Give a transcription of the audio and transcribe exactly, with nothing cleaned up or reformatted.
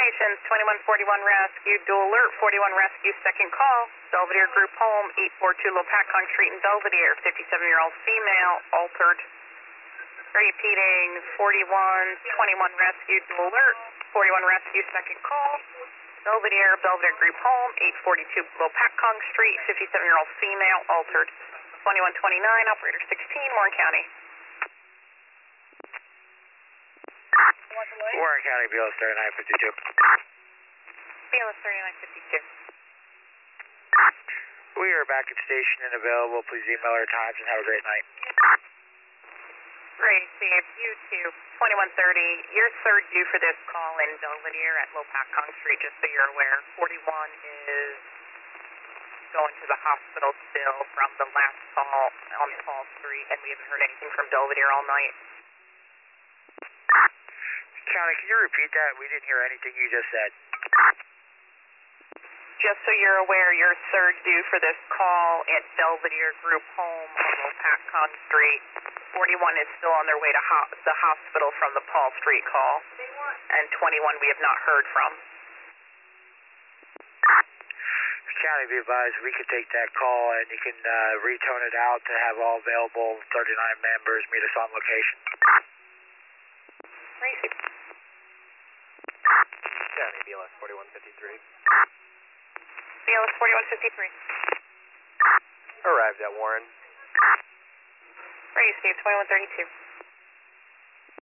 Communications, twenty-one forty-one Rescue, dual alert, forty-one Rescue, second call, Belvedere Group Home, eight forty-two Lopatcong Street in Belvedere, fifty-seven-year-old female, altered. Repeating, forty-one twenty-one Rescue, dual alert, forty-one Rescue, second call, Belvedere, Belvedere Group Home, eight forty-two Lopatcong Street, fifty-seven-year-old female, altered. twenty-one twenty-nine, operator sixteen, Warren County. Warren County, B L S thirty-nine fifty-two. B L S thirty-nine fifty-two. We are back at station and available. Please email our times and have a great night. Great, Steve. You too. twenty-one thirty. You're third due for this call in Belvedere at Lopatcong Street, just so you're aware. forty-one is going to the hospital still from the last call on Paul Street, and we haven't heard anything from Belvedere all night. County, can you repeat that? We didn't hear anything you just said. Just so you're aware, you're third due for this call at Belvedere Group Home on Lopatcong Street. forty-one is still on their way to ho the hospital from the Paul Street call, and twenty-one we have not heard from. County, be advised, we can take that call and you can uh, retone it out to have all available thirty-nine members meet us on location. Crazy. County, B L S forty-one fifty-three. B L S forty-one fifty-three. Arrived at Warren. Ready, Steve, twenty-one thirty-two.